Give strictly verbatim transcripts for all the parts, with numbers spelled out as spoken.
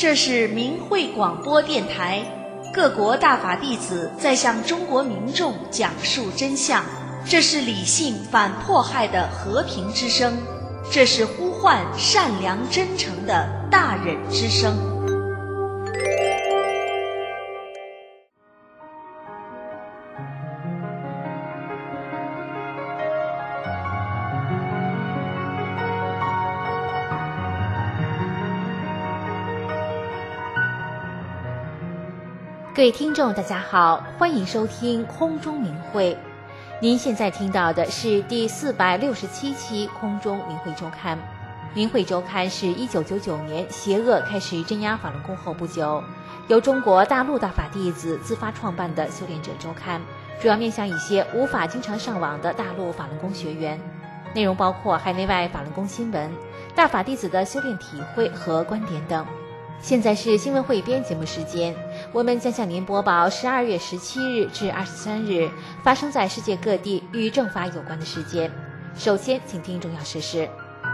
这是明慧广播电台，各国大法弟子在向中国民众讲述真相，这是理性反迫害的和平之声，这是呼唤善良真诚的大忍之声。 各位听众大家好，欢迎收听空中明慧。您现在听到的是第四百六十七期空中明慧周刊。明慧周刊是一九九九年邪恶开始镇压法轮功后不久，由中国大陆大法弟子自发创办的修炼者周刊，主要面向一些无法经常上网的大陆法轮功学员，内容包括海内外法轮功新闻、大法弟子的修炼体会和观点等。现在是新闻汇编节目时间，我们将向您播报十二月十七日至二十三日发生在世界各地与正法有关的事件。首先，请听重要事实。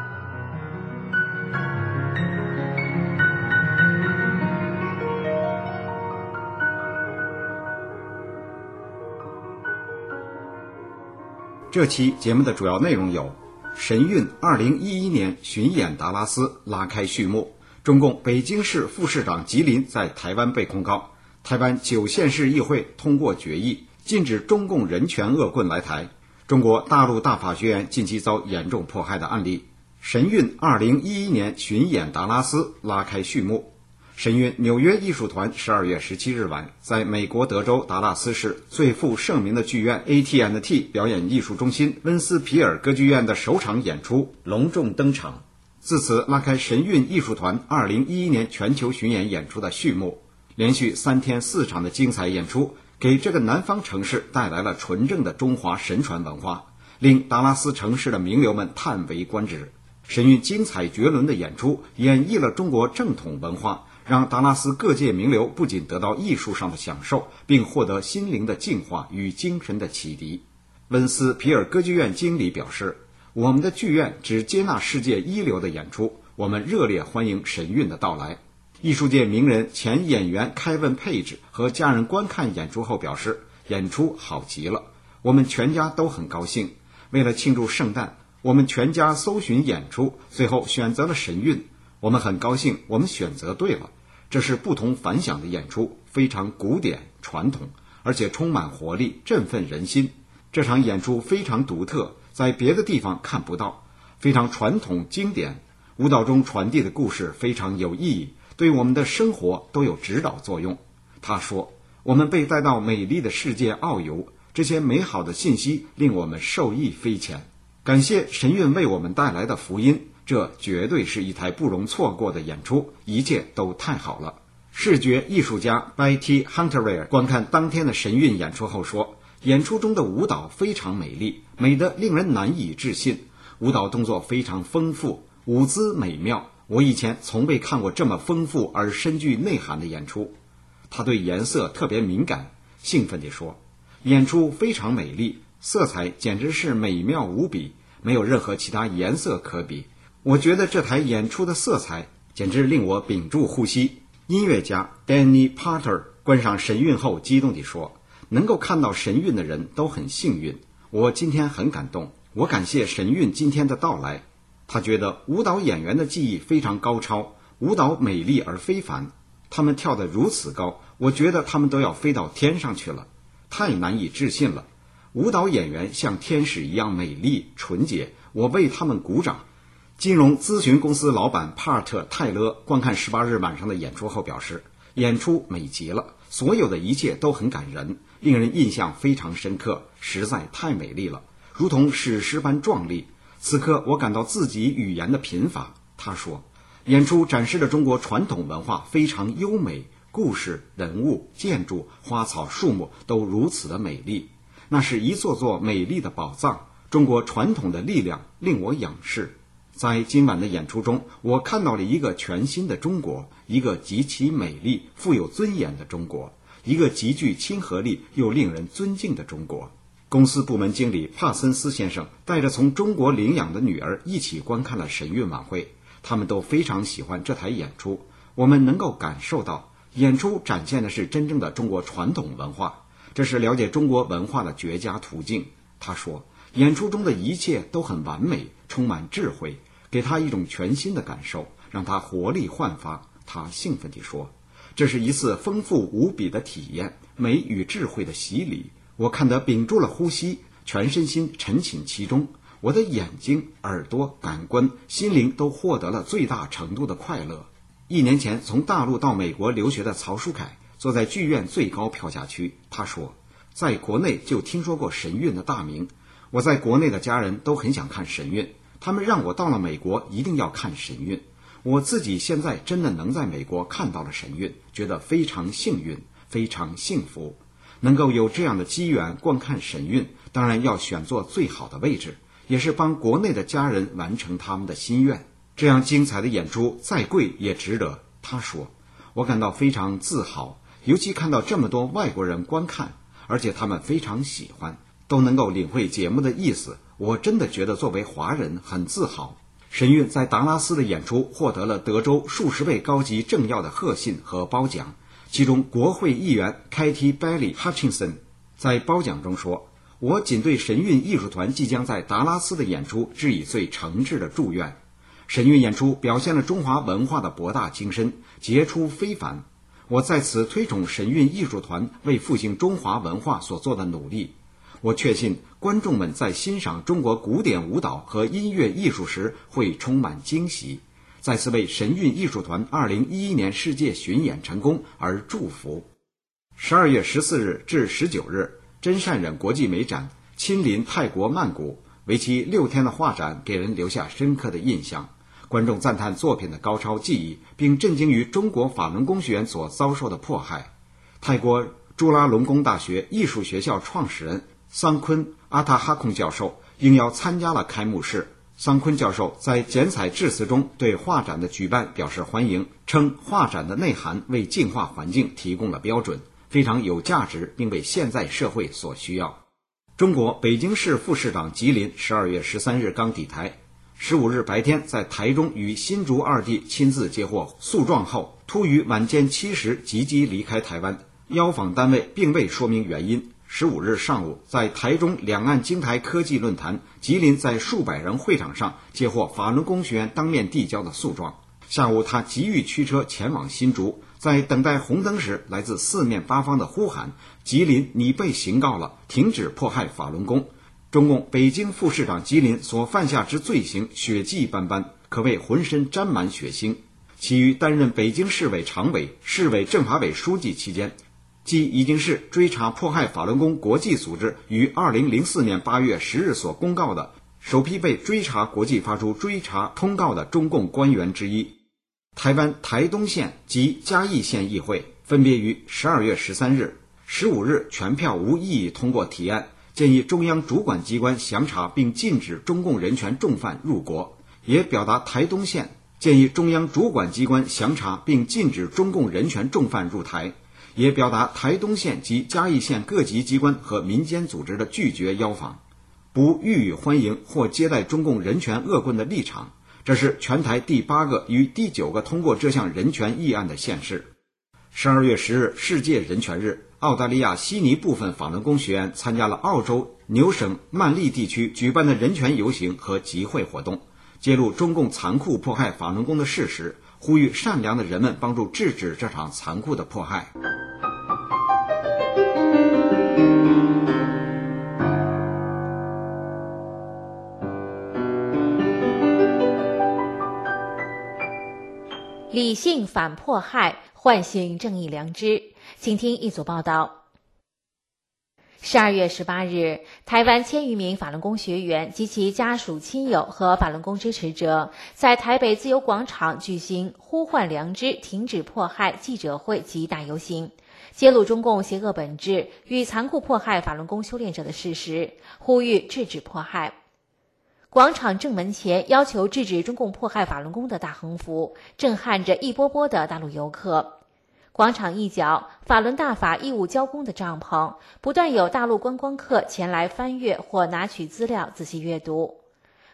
这期节目的主要内容有：神韵二零一一年巡演达拉斯拉开序幕。中共北京市副市长吉林在台湾被控告，台湾九县市议会通过决议，禁止中共人权恶棍来台。中国大陆大法学院近期遭严重迫害的案例。神韵二零一一年巡演达拉斯拉开序幕。神韵纽约艺术团十二月十七日晚在美国德州达拉斯市最负盛名的剧院 A T and T 表演艺术中心温斯皮尔歌剧院的首场演出隆重登场，自此拉开神韵艺术团二零一一年全球巡演演出的序幕。连续三天四场的精彩演出，给这个南方城市带来了纯正的中华神传文化，令达拉斯城市的名流们叹为观止。神韵精彩绝伦的演出演绎了中国正统文化，让达拉斯各界名流不仅得到艺术上的享受，并获得心灵的净化与精神的启迪。温斯皮尔歌剧院经理表示，我们的剧院只接纳世界一流的演出，我们热烈欢迎神韵的到来。艺术界名人前演员凯文·佩吉和家人观看演出后表示，演出好极了，我们全家都很高兴。为了庆祝圣诞，我们全家搜寻演出，最后选择了神韵。我们很高兴我们选择对了，这是不同凡响的演出，非常古典传统，而且充满活力，振奋人心。这场演出非常独特，在别的地方看不到，非常传统经典，舞蹈中传递的故事非常有意义，对我们的生活都有指导作用。他说，我们被带到美丽的世界遨游，这些美好的信息令我们受益匪浅。感谢神韵为我们带来的福音，这绝对是一台不容错过的演出，一切都太好了。视觉艺术家 Betty Hunterweir 观看当天的神韵演出后说，演出中的舞蹈非常美丽，美得令人难以置信，舞蹈动作非常丰富，舞姿美妙，我以前从未看过这么丰富而深具内涵的演出。他对颜色特别敏感，兴奋地说，演出非常美丽，色彩简直是美妙无比，没有任何其他颜色可比。我觉得这台演出的色彩简直令我屏住呼吸。音乐家 Danny Potter 观赏神韵后激动地说，能够看到神韵的人都很幸运，我今天很感动，我感谢神韵今天的到来。他觉得舞蹈演员的技艺非常高超，舞蹈美丽而非凡，他们跳得如此高，我觉得他们都要飞到天上去了，太难以置信了。舞蹈演员像天使一样美丽纯洁，我为他们鼓掌。金融咨询公司老板帕尔特·泰勒观看十八日晚上的演出后表示，演出美极了，所有的一切都很感人，令人印象非常深刻，实在太美丽了，如同史诗般壮丽。此刻我感到自己语言的贫乏。他说，演出展示了中国传统文化非常优美，故事、人物、建筑、花草、树木都如此的美丽，那是一座座美丽的宝藏，中国传统的力量令我仰视。在今晚的演出中，我看到了一个全新的中国，一个极其美丽、富有尊严的中国，一个极具亲和力又令人尊敬的中国。公司部门经理帕森斯先生带着从中国领养的女儿一起观看了神韵晚会，他们都非常喜欢这台演出。 我们能够感受到演出展现的是真正的中国传统文化，这是了解中国文化的绝佳途径。他说，演出中的一切都很完美，充满智慧，给他一种全新的感受，让他活力焕发。他兴奋地说，这是一次丰富无比的体验，美与智慧的洗礼。我看得屏住了呼吸，全身心沉浸其中，我的眼睛、耳朵、感官、心灵都获得了最大程度的快乐。一年前从大陆到美国留学的曹书凯坐在剧院最高票价区，他说，在国内就听说过神韵的大名，我在国内的家人都很想看神韵，他们让我到了美国一定要看神韵。我自己现在真的能在美国看到了神韵，觉得非常幸运，非常幸福。能够有这样的机缘观看神韵，当然要选做最好的位置，也是帮国内的家人完成他们的心愿。这样精彩的演出再贵也值得。他说，我感到非常自豪，尤其看到这么多外国人观看，而且他们非常喜欢，都能够领会节目的意思，我真的觉得作为华人很自豪。神韵在达拉斯的演出获得了德州数十位高级政要的贺信和褒奖，其中国会议员 Katie Bailey Hutchinson 在褒奖中说，我仅对神韵艺术团即将在达拉斯的演出致以最诚挚的祝愿。神韵演出表现了中华文化的博大精深，杰出非凡。我在此推崇神韵艺术团为复兴中华文化所做的努力。我确信观众们在欣赏中国古典舞蹈和音乐艺术时会充满惊喜。再次为神韵艺术团二零一一年世界巡演成功而祝福。十二月十四日至十九日，真善忍国际美展亲临泰国曼谷，为期六天的画展给人留下深刻的印象。观众赞叹作品的高超技艺，并震惊于中国法轮功学员所遭受的迫害。泰国朱拉隆功大学艺术学校创始人桑昆阿塔哈空教授应邀参加了开幕式。桑昆教授在剪彩致辞中对画展的举办表示欢迎，称画展的内涵为净化环境提供了标准，非常有价值，并为现在社会所需要。中国北京市副市长吉林十二月十三日刚抵台，十五日白天在台中与新竹二地亲自接获诉状后，突于晚间七时急机离开台湾，邀访单位并未说明原因。十五日上午，在台中两岸京台科技论坛，吉林在数百人会场上接获法轮功学员当面递交的诉状。下午他急欲驱车前往新竹，在等待红灯时，来自四面八方的呼喊，吉林你被刑告了，停止迫害法轮功。中共北京副市长吉林所犯下之罪行血迹斑斑，可谓浑身沾满血腥。其余担任北京市委常委、市委政法委书记期间，即已经是追查迫害法轮功国际组织于二零零四年八月十日所公告的首批被追查国际发出追查通告的中共官员之一。台湾台东县及嘉义县议会分别于十二月十三日、十五日全票无异议通过提案，建议中央主管机关详查并禁止中共人权重犯入国，也表达台东县建议中央主管机关详查并禁止中共人权重犯入台，也表达台东县及嘉义县各级机关和民间组织的拒绝邀访、不予以欢迎或接待中共人权恶棍的立场。这是全台第八个与第九个通过这项人权议案的县市。十二月十日世界人权日，澳大利亚悉尼部分法轮功学员参加了澳洲纽省曼利地区举办的人权游行和集会活动，揭露中共残酷迫害法轮功的事实，呼吁善良的人们帮助制止这场残酷的迫害。 理性反迫害，唤醒正义良知。请听一组报道。十二月十八日，台湾千余名法轮功学员及其家属亲友和法轮功支持者在台北自由广场举行呼唤良知、停止迫害记者会及大游行，揭露中共邪恶本质与残酷迫害法轮功修炼者的事实，呼吁制止迫害。广场正门前要求制止中共迫害法轮功的大横幅，震撼着一波波的大陆游客。广场一角，法轮大法义务交工的帐篷，不断有大陆观光客前来翻阅或拿取资料仔细阅读。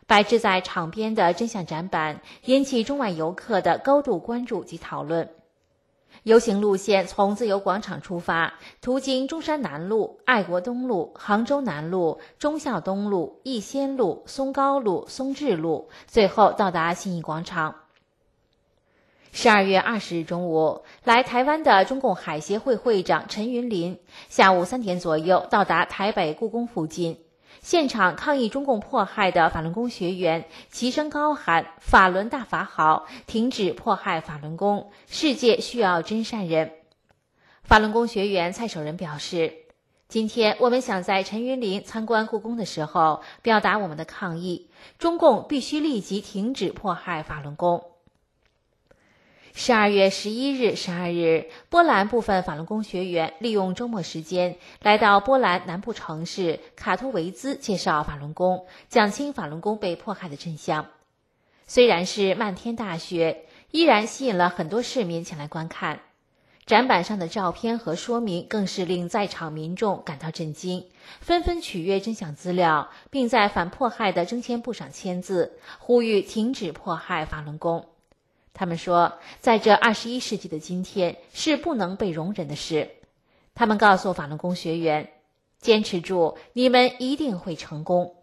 摆置在场边的真相展板引起中外游客的高度关注及讨论。游行路线从自由广场出发，途经中山南路、爱国东路、杭州南路、忠孝东路、逸仙路、松高路、松智路，最后到达信义广场。十二月二十日中午，来台湾的中共海协会会长陈云林下午三点左右到达台北故宫附近，现场抗议中共迫害的法轮功学员齐声高喊“法轮大法好，停止迫害法轮功，世界需要真善人”。法轮功学员蔡守仁表示，今天我们想在陈云林参观故宫的时候表达我们的抗议，中共必须立即停止迫害法轮功。十二月十一日、十二日，波兰部分法轮功学员利用周末时间来到波兰南部城市卡托维兹介绍法轮功，讲清法轮功被迫害的真相。虽然是漫天大雪，依然吸引了很多市民前来观看。展板上的照片和说明更是令在场民众感到震惊，纷纷取阅真相资料，并在反迫害的征签簿上签字，呼吁停止迫害法轮功。他们说，在这二十一世纪的今天是不能被容忍的事。他们告诉法轮功学员，坚持住，你们一定会成功。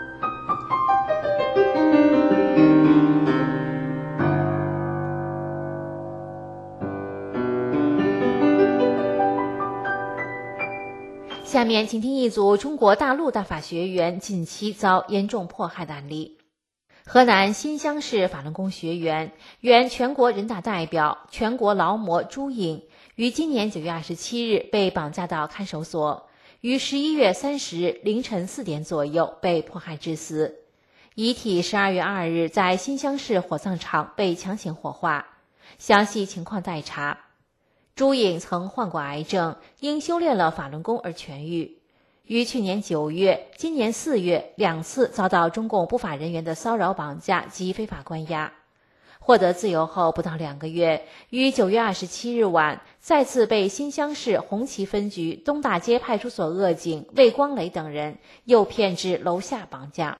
下面请听一组中国大陆大法学员近期遭严重迫害的案例。河南新乡市法轮功学员、原全国人大代表、全国劳模朱颖于今年九月二十七日被绑架到看守所，于十一月三十日凌晨四点左右被迫害致死。遗体十二月二日在新乡市火葬场被强行火化，详细情况待查。朱颖曾患过癌症，因修炼了法轮功而痊愈。于去年九月、今年四月两次遭到中共不法人员的骚扰、绑架及非法关押。获得自由后不到两个月，于九月二十七日晚再次被新乡市红旗分局东大街派出所恶警魏光磊等人诱骗至楼下绑架。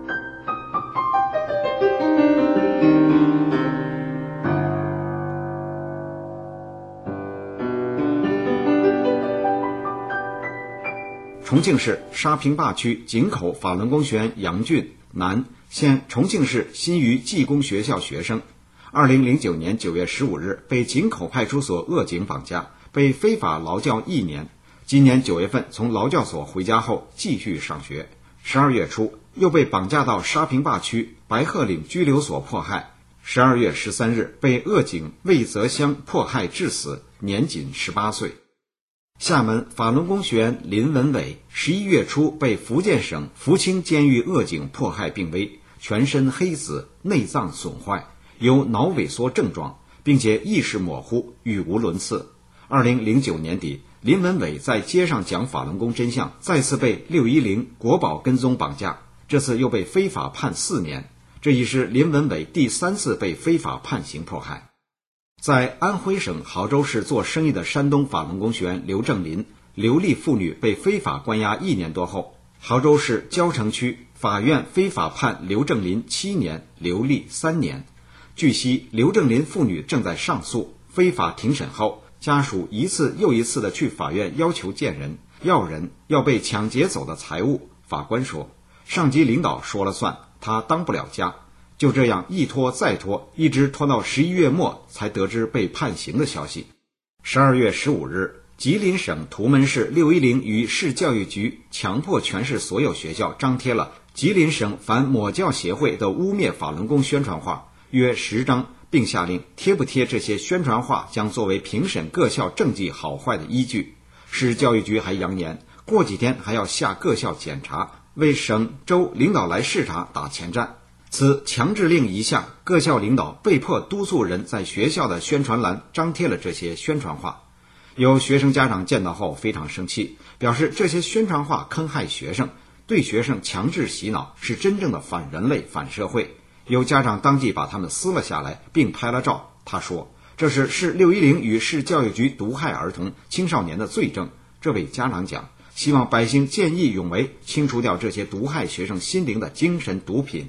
重庆市沙坪坝区井口法轮功学员杨俊，男，现重庆市新余技工学校学生。二零零九年九月十五日被井口派出所恶警绑架，被非法劳教一年。今年九月份从劳教所回家后继续上学。十二月初又被绑架到沙坪坝区白鹤岭拘留所迫害。十二月十三日被恶警魏泽湘迫害致死，年仅十八岁。厦门法轮功学员林文伟十一月初被福建省福清监狱恶警迫害病危，全身黑紫，内脏损坏，有脑萎缩症状，并且意识模糊，语无伦次。二零零九年底，林文伟在街上讲法轮功真相，再次被六一零国保跟踪绑架，这次又被非法判四年，这已是林文伟第三次被非法判刑迫害。在安徽省亳州市做生意的山东法轮功学员刘正林、刘丽妇女被非法关押一年多后，亳州市蕉城区法院非法判刘正林七年，刘丽三年。据悉，刘正林妇女正在上诉，非法庭审后，家属一次又一次的去法院要求见人，要人，要被抢劫走的财物。法官说，上级领导说了算，他当不了家。就这样一拖再拖，一直拖到十一月末才得知被判刑的消息。十二月十五日，吉林省图们市六一零与市教育局强迫全市所有学校张贴了吉林省反抹教协会的污蔑法轮功宣传画约十张，并下令贴不贴这些宣传画将作为评审各校政绩好坏的依据。市教育局还扬言，过几天还要下各校检查，为省州领导来视察打前站。此强制令一下，各校领导被迫督促人在学校的宣传栏张贴了这些宣传画。有学生家长见到后非常生气，表示这些宣传画坑害学生，对学生强制洗脑，是真正的反人类、反社会。有家长当即把他们撕了下来，并拍了照。他说，这是市六一零与市教育局毒害儿童、青少年的罪证。这位家长讲，希望百姓见义勇为，清除掉这些毒害学生心灵的精神毒品。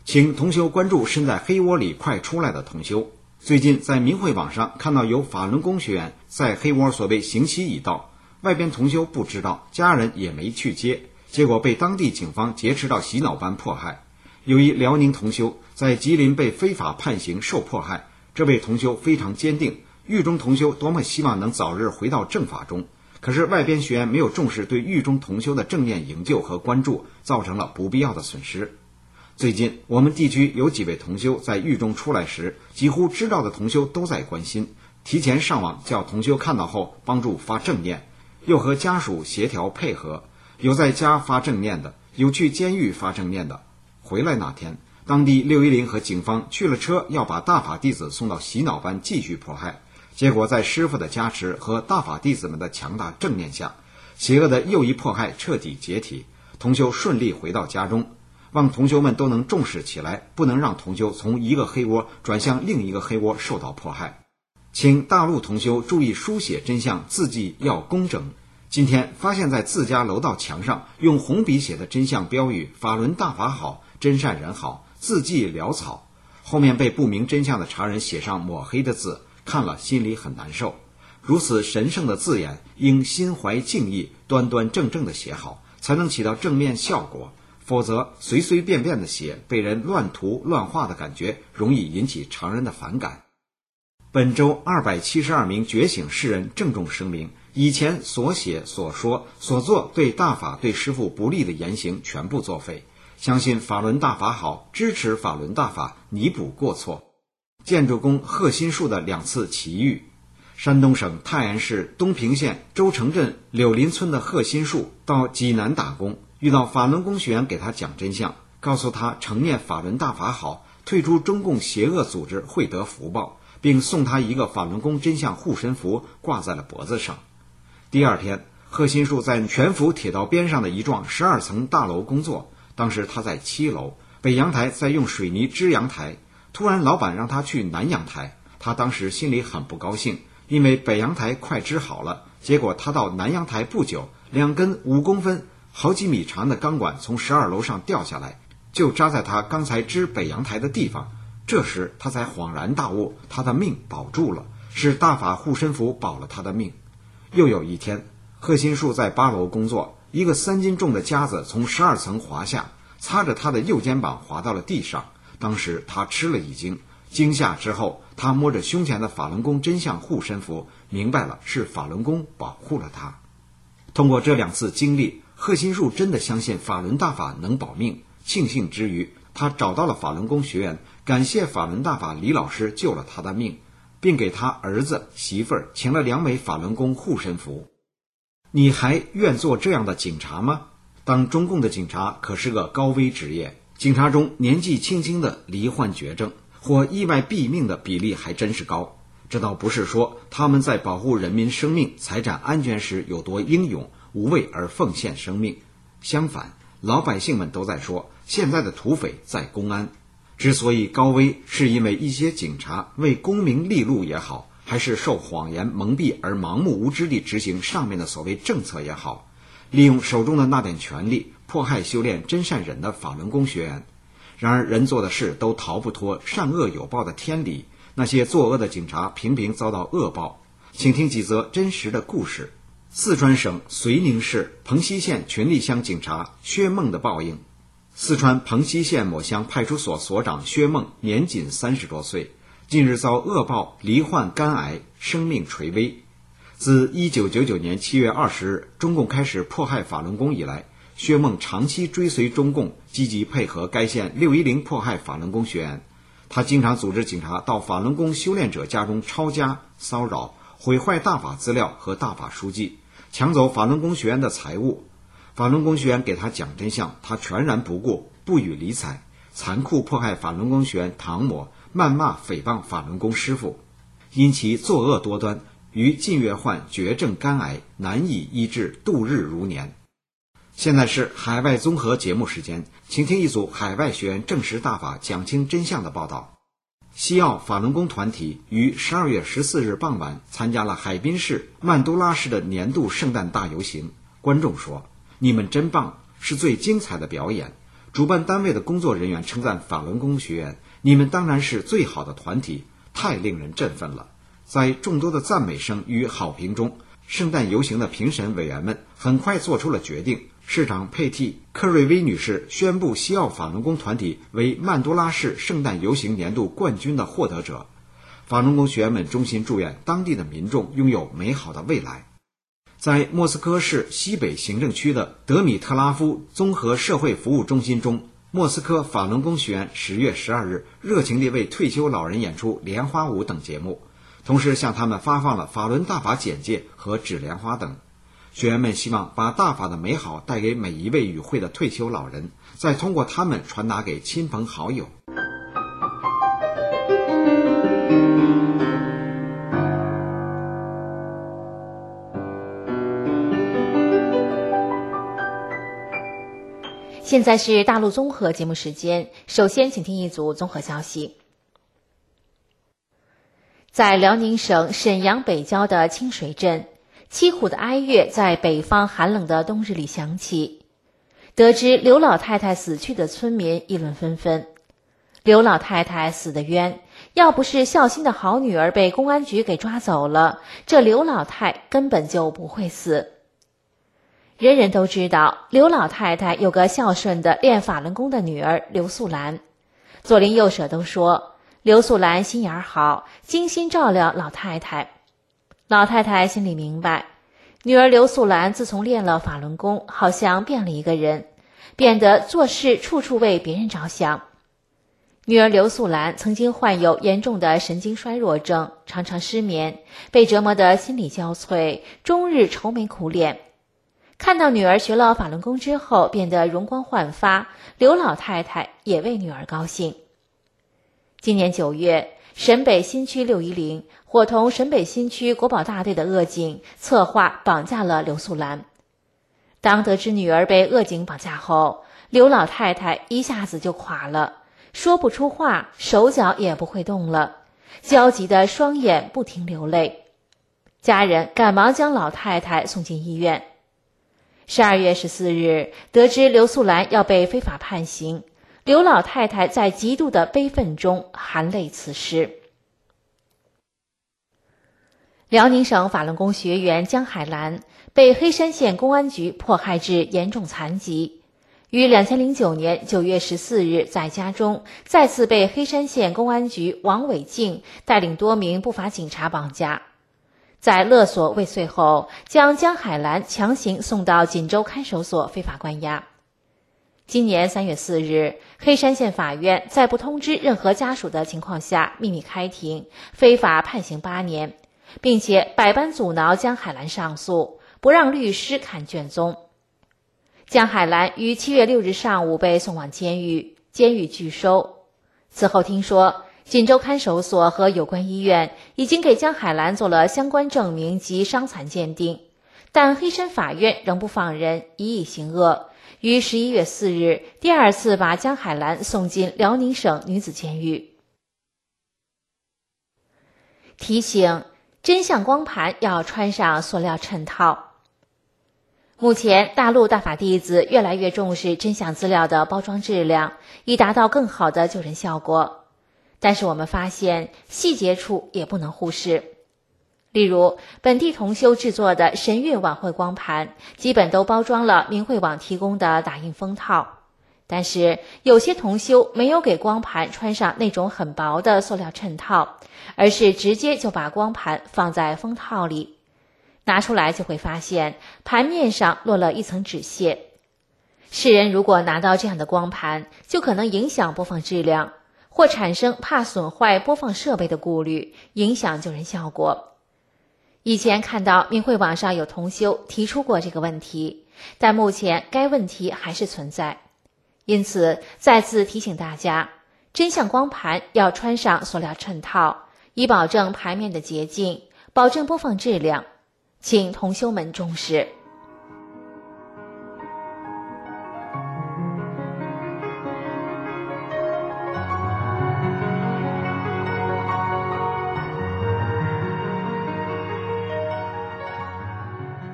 请同修关注身在黑窝里快出来的同修。最近在明慧网上看到有法轮功学员在黑窝所谓刑期已到，外边同修不知道，家人也没去接，结果被当地警方劫持到洗脑班迫害。有一辽宁同修在吉林被非法判刑受迫害，这位同修非常坚定，狱中同修多么希望能早日回到正法中，可是外边学员没有重视对狱中同修的正念营救和关注，造成了不必要的损失。最近我们地区有几位同修在狱中出来时，几乎知道的同修都在关心，提前上网叫同修看到后帮助发正念，又和家属协调配合，有在家发正念的，有去监狱发正念的。回来那天，当地六一零和警方去了车，要把大法弟子送到洗脑班继续迫害，结果在师父的加持和大法弟子们的强大正念下，邪恶的右翼迫害彻底解体，同修顺利回到家中。望同修们都能重视起来，不能让同修从一个黑窝转向另一个黑窝受到迫害。请大陆同修注意书写真相，字迹要工整。今天发现在自家楼道墙上用红笔写的真相标语，法轮大法好，真善人好，字迹潦草，后面被不明真相的茶人写上抹黑的字，看了心里很难受。如此神圣的字眼，应心怀敬意，端端正正的写好，才能起到正面效果，否则随随便便的写，被人乱涂乱画的感觉，容易引起常人的反感。本周二百七十二名觉醒世人郑重声明，以前所写所说所做对大法对师父不利的言行全部作废，相信法轮大法好，支持法轮大法，弥补过错。建筑工贺新树的两次奇遇。山东省泰安市东平县周城镇柳林村的贺新树到济南打工，遇到法轮功学员给他讲真相，告诉他承念法轮大法好，退出中共邪恶组织会得福报，并送他一个法轮功真相护身符挂在了脖子上。第二天，贺新树在全福铁道边上的一幢十二层大楼工作，当时他在七楼，北阳台在用水泥支阳台，突然老板让他去南阳台，他当时心里很不高兴，因为北阳台快支好了，结果他到南阳台不久，两根五公分好几米长的钢管从十二楼上掉下来，就扎在他刚才支北阳台的地方。这时他才恍然大悟，他的命保住了，是大法护身符保了他的命。又有一天，贺新树在八楼工作，一个三斤重的夹子从十二层滑下，擦着他的右肩膀滑到了地上，当时他吃了一惊，惊吓之后，他摸着胸前的法轮功真相护身符，明白了是法轮功保护了他。通过这两次经历，贺新树真的相信法轮大法能保命，庆幸之余，他找到了法轮功学员，感谢法轮大法李老师救了他的命，并给他儿子媳妇儿请了两枚法轮功护身符。你还愿做这样的警察吗？当中共的警察可是个高危职业，警察中年纪轻轻的罹患绝症或意外毙命的比例还真是高。这倒不是说他们在保护人民生命财产安全时有多英勇无畏而奉献生命，相反，老百姓们都在说现在的土匪在公安。之所以高危，是因为一些警察为功名利禄也好，还是受谎言蒙蔽而盲目无知地执行上面的所谓政策也好，利用手中的那点权力迫害修炼真善忍的法轮功学员。然而人做的事都逃不脱善恶有报的天理，那些作恶的警察频频遭到恶报。请听几则真实的故事。四川省绥宁市蓬溪县群力乡警察薛梦的报应。四川蓬溪县某乡派出所所长薛梦年仅三十多岁，近日遭恶报，罹患肝癌，生命垂危。自一九九九年七月二十日中共开始迫害法轮功以来，薛梦长期追随中共，积极配合该县六一零迫害法轮功学员。他经常组织警察到法轮功修炼者家中抄家、骚扰、毁坏大法资料和大法书籍，抢走法轮功学员的财物。法轮功学员给他讲真相，他全然不顾，不予理睬，残酷迫害法轮功学员唐某，谩骂诽谤法轮功师父。因其作恶多端，于近月患绝症肝癌，难以医治，度日如年。现在是海外综合节目时间，请听一组海外学员证实大法讲清真相的报道。西澳法轮功团体于十二月十四日傍晚参加了海滨市曼都拉市的年度圣诞大游行。观众说，你们真棒，是最精彩的表演， 主办单位的工作人员称赞法轮功学员，你们当然是最好的团体，太令人振奋了。在众多的赞美声与好评中，圣诞游行的评审委员们很快做出了决定，市长佩蒂·克瑞威女士宣布西奥法轮功团体为曼多拉市圣诞游行年度冠军的获得者。法轮功学员们衷心祝愿当地的民众拥有美好的未来。在莫斯科市西北行政区的德米特拉夫综合社会服务中心中，莫斯科法轮功学员十月十二日热情地为退休老人演出莲花舞等节目，同时向他们发放了法轮大法简介和纸莲花等。学员们希望把大法的美好带给每一位与会的退休老人，再通过他们传达给亲朋好友。 现在是大陆综合节目时间，首先请听一组综合消息。在辽宁省沈阳北郊的清水镇，凄苦的哀乐在北方寒冷的冬日里响起。得知刘老太太死去的村民议论纷纷，刘老太太死得冤，要不是孝心的好女儿被公安局给抓走了，这刘老太根本就不会死。人人都知道刘老太太有个孝顺的练法轮功的女儿刘素兰，左邻右舍都说刘素兰心眼好，精心照料老太太。老太太心里明白，女儿刘素兰自从练了法轮功，好像变了一个人，变得做事处处为别人着想。女儿刘素兰曾经患有严重的神经衰弱症，常常失眠，被折磨得心力交瘁，终日愁眉苦脸。看到女儿学了法轮功之后变得容光焕发，刘老太太也为女儿高兴。今年九月，沈北新区六一零伙同沈北新区国保大队的恶警策划绑架了刘素兰。当得知女儿被恶警绑架后，刘老太太一下子就垮了，说不出话，手脚也不会动了，焦急的双眼不停流泪。家人赶忙将老太太送进医院。十二月十四日，得知刘素兰要被非法判刑，刘老太太在极度的悲愤中含泪辞世。辽宁省法轮功学员江海兰被黑山县公安局迫害致严重残疾，于两千零九年九月十四日在家中再次被黑山县公安局王伟静带领多名不法警察绑架。在勒索未遂后，将江海兰强行送到锦州看守所非法关押。今年三月四日，黑山县法院在不通知任何家属的情况下秘密开庭，非法判刑八年，并且百般阻挠江海兰上诉，不让律师看卷宗。江海兰于七月六日上午被送往监狱，监狱拒收。此后听说锦州看守所和有关医院已经给江海兰做了相关证明及伤残鉴定，但黑山法院仍不放人，一意行恶，于十一月四日第二次把江海兰送进辽宁省女子监狱。提醒：真相光盘要穿上塑料衬套。目前大陆大法弟子越来越重视真相资料的包装质量，以达到更好的救人效果。但是我们发现细节处也不能忽视。例如本地同修制作的神韵晚会光盘基本都包装了明慧网提供的打印封套，但是有些同修没有给光盘穿上那种很薄的塑料衬套，而是直接就把光盘放在封套里，拿出来就会发现盘面上落了一层纸屑。世人如果拿到这样的光盘，就可能影响播放质量，或产生怕损坏播放设备的顾虑，影响救人效果。以前看到明慧网上有同修提出过这个问题，但目前该问题还是存在。因此再次提醒大家，真相光盘要穿上塑料衬套，以保证盘面的洁净，保证播放质量，请同修们重视。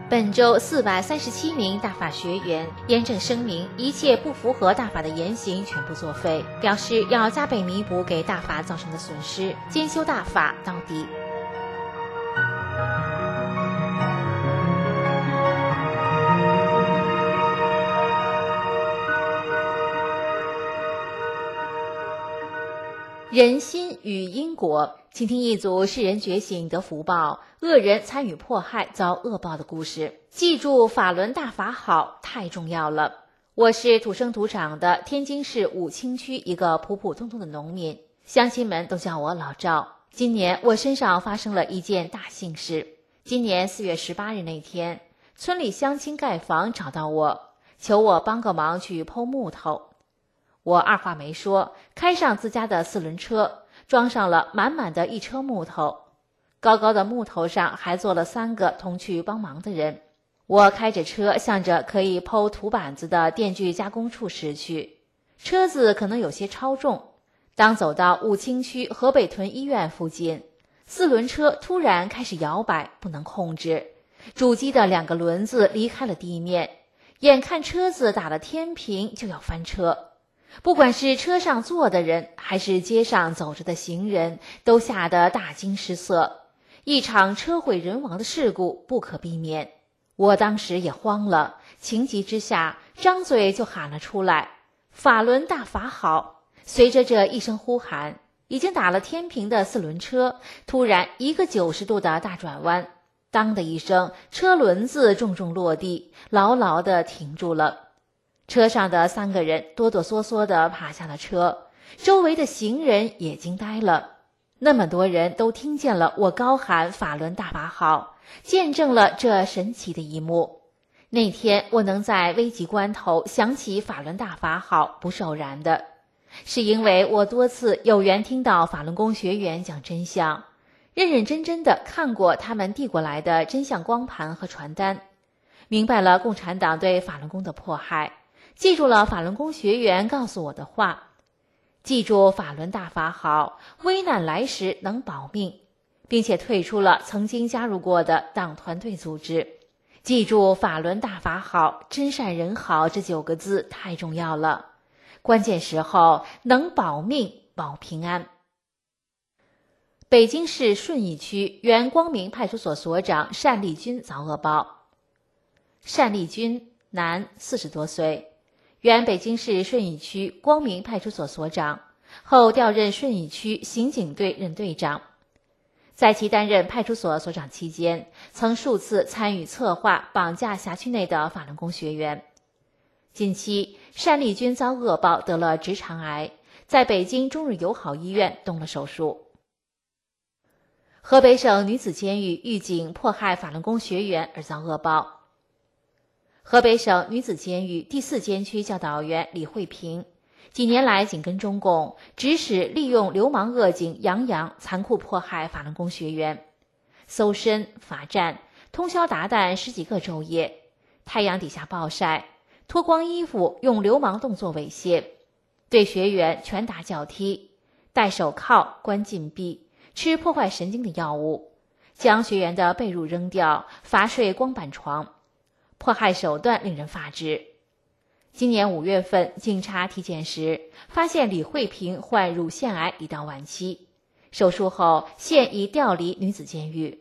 本周四百三十七名大法学员严正声明，一切不符合大法的言行全部作废，表示要加倍弥补给大法造成的损失，兼修大法到底。人心与因果，请听一组世人觉醒得福报，恶人参与迫害遭恶报的故事。记住法轮大法好，太重要了。我是土生土长的天津市武清区一个普普通通的农民，乡亲们都叫我老赵。今年我身上发生了一件大幸事。今年四月十八日那天，村里乡亲盖房找到我，求我帮个忙去剖木头。我二话没说，开上自家的四轮车，装上了满满的一车木头，高高的木头上还坐了三个同去帮忙的人。我开着车向着可以剖土板子的电锯加工处驶去，车子可能有些超重。当走到武清区河北屯医院附近，四轮车突然开始摇摆，不能控制，主机的两个轮子离开了地面，眼看车子打了天平就要翻车。不管是车上坐的人还是街上走着的行人，都吓得大惊失色，一场车毁人亡的事故不可避免。我当时也慌了，情急之下张嘴就喊了出来，法轮大法好。随着这一声呼喊，已经打了天平的四轮车突然一个九十度的大转弯，当的一声，车轮子重重落地，牢牢地停住了。车上的三个人哆哆嗦嗦地爬下了车，周围的行人也惊呆了。那么多人都听见了我高喊法轮大法好，见证了这神奇的一幕。那天我能在危急关头想起法轮大法好，不是偶然的，是因为我多次有缘听到法轮功学员讲真相，认认真真地看过他们递过来的真相光盘和传单，明白了共产党对法轮功的迫害，记住了法轮功学员告诉我的话，记住法轮大法好，危难来时能保命，并且退出了曾经加入过的党团队组织。记住法轮大法好，真善人好这九个字太重要了，关键时候能保命保平安。北京市顺义区原光明派出所所长单立军遭恶报。单立军，男，四十多岁，原北京市顺义区光明派出所所长，后调任顺义区刑警队任队长。在其担任派出所所长期间，曾数次参与策划绑架辖区内的法轮功学员。近期，单立军遭恶报得了直肠癌，在北京中日友好医院动了手术。河北省女子监狱狱警迫害法轮功学员而遭恶报。河北省女子监狱第四监区教导员李慧萍几年来紧跟中共，指使利用流氓恶警杨洋残酷迫害法轮功学员，搜身、罚站，通宵达旦十几个昼夜，太阳底下暴晒，脱光衣服用流氓动作猥亵，对学员拳打脚踢，戴手铐、关禁闭，吃破坏神经的药物，将学员的被褥扔掉，罚睡光板床，迫害手段令人发指。今年五月份，警察体检时发现李慧萍患乳腺癌已到晚期，手术后现已调离女子监狱。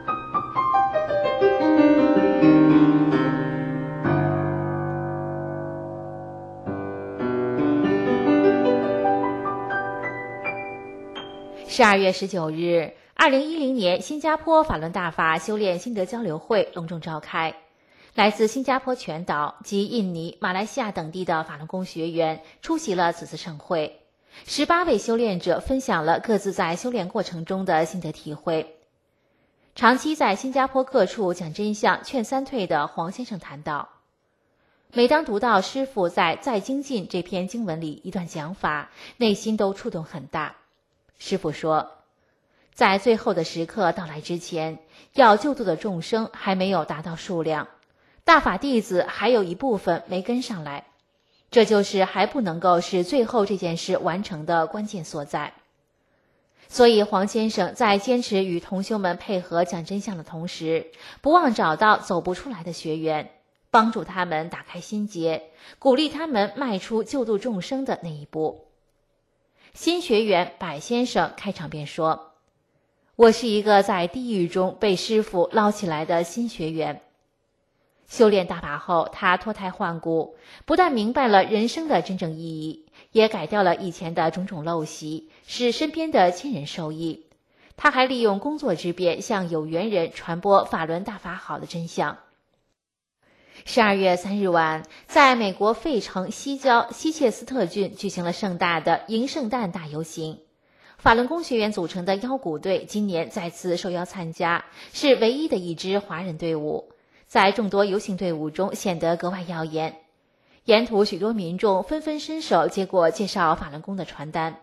十二月十九日，二零一零年新加坡法轮大法修炼心得交流会隆重召开。来自新加坡全岛及印尼、马来西亚等地的法轮功学员出席了此次盛会。十八位修炼者分享了各自在修炼过程中的心得体会。长期在新加坡各处讲真相、劝三退的黄先生谈到，每当读到师父在《再精进》这篇经文里一段讲法，内心都触动很大。师父说，在最后的时刻到来之前，要救度的众生还没有达到数量，大法弟子还有一部分没跟上来，这就是还不能够使最后这件事完成的关键所在。 所以黄先生在坚持与同修们配合讲真相的同时，不忘找到走不出来的学员，帮助他们打开心结，鼓励他们迈出救度众生的那一步。新学员柏先生开场便说，我是一个在地狱中被师父捞起来的新学员。修炼大法后，他脱胎换骨，不但明白了人生的真正意义，也改掉了以前的种种陋习，使身边的亲人受益。他还利用工作之便向有缘人传播法轮大法好的真相。十二月三日晚，在美国费城西郊希切斯特郡举行了盛大的迎圣诞大游行。法轮功学员组成的腰鼓队今年再次受邀参加，是唯一的一支华人队伍，在众多游行队伍中显得格外耀眼。沿途许多民众纷纷伸手接过介绍法轮功的传单。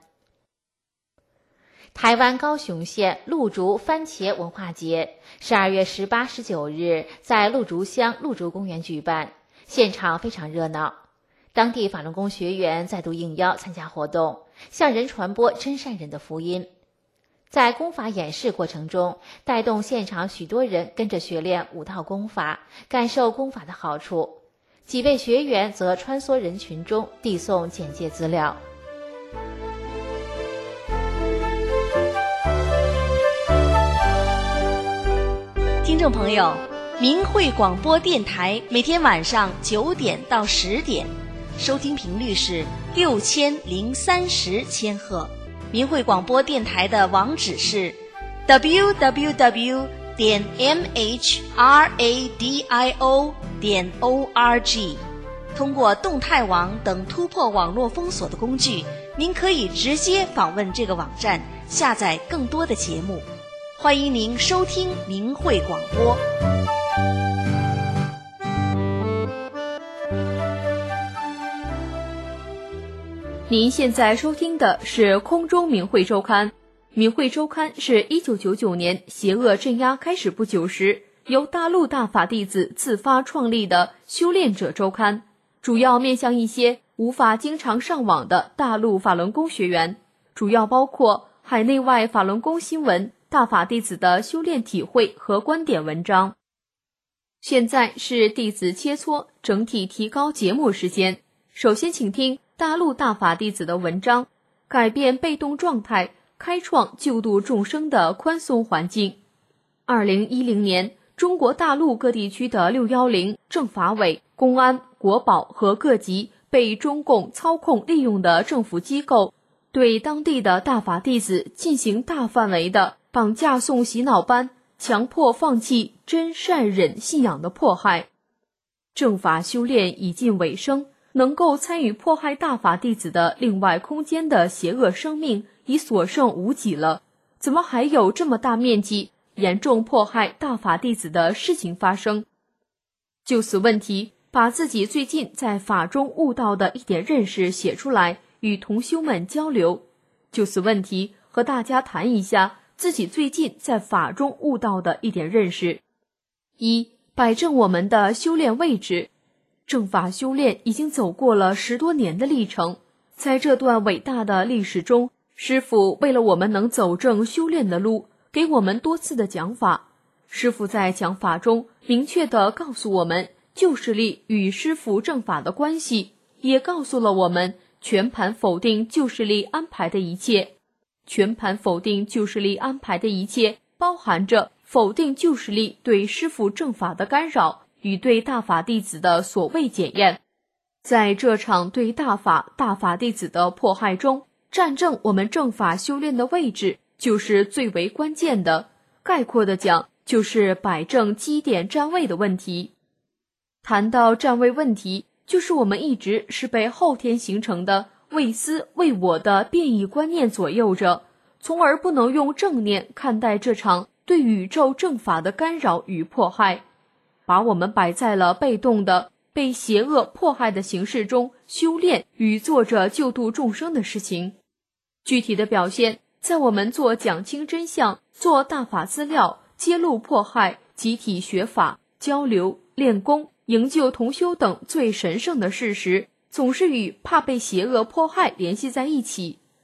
台湾高雄县鹿竹番茄文化节十二月十八、十九日在鹿竹乡鹿竹公园举办，现场非常热闹。当地法轮功学员再度应邀参加活动，向人传播真善忍的福音。在功法演示过程中，带动现场许多人跟着学练五套功法，感受功法的好处。几位学员则穿梭人群中递送简介资料。 听众朋友，明慧广播电台每天晚上九点到十点，收听频率是六千零三十千赫。明慧广播电台的网址是 double u double u double u 点 m h r a d i o 点 o r g。通过动态网等突破网络封锁的工具，您可以直接访问这个网站，下载更多的节目。欢迎您收听明慧广播。 您现在收听的是空中明慧周刊。明慧周刊是一九九九年邪恶镇压开始不久时，由大陆大法弟子自发创立的修炼者周刊，主要面向一些无法经常上网的大陆法轮功学员，主要包括海内外法轮功新闻、大法弟子的修炼体会和观点文章。现在是弟子切磋整体提高节目时间，首先请听大陆大法弟子的文章，改变被动状态，开创救度众生的宽松环境。二零一零年，中国大陆各地区的六一零、政法委、公安、国保和各级被中共操控利用的政府机构，对当地的大法弟子进行大范围的绑架送洗脑班，强迫放弃真善忍信仰的迫害。正法修炼已近尾声，能够参与迫害大法弟子的另外空间的邪恶生命已所剩无几了，怎么还有这么大面积严重迫害大法弟子的事情发生？就此问题，把自己最近在法中悟到的一点认识写出来，与同修们交流。就此问题，和大家谈一下自己最近在法中悟到的一点认识。一、摆正我们的修炼位置。正法修炼已经走过了十多年的历程，在这段伟大的历史中，师父为了我们能走正修炼的路，给我们多次的讲法。师父在讲法中明确地告诉我们旧势力与师父正法的关系，也告诉了我们全盘否定旧势力安排的一切。全盘否定旧势力安排的一切，包含着否定旧势力对师父正法的干扰与对大法弟子的所谓检验。在这场对大法、大法弟子的迫害中，站正我们正法修炼的位置就是最为关键的。概括的讲，就是摆正基点站位的问题。谈到站位问题，就是我们一直是被后天形成的为私为我的变异观念左右着，从而不能用正念看待这场对宇宙正法的干扰与迫害，把我们摆在了被动的被邪恶迫害的形式中修炼与做着救度众生的事情。具体的表现在我们做讲清真相、做大法资料、揭露迫害、集体学法、交流、练功、营救同修等最神圣的事时，总是与怕被邪恶迫害联系在一起，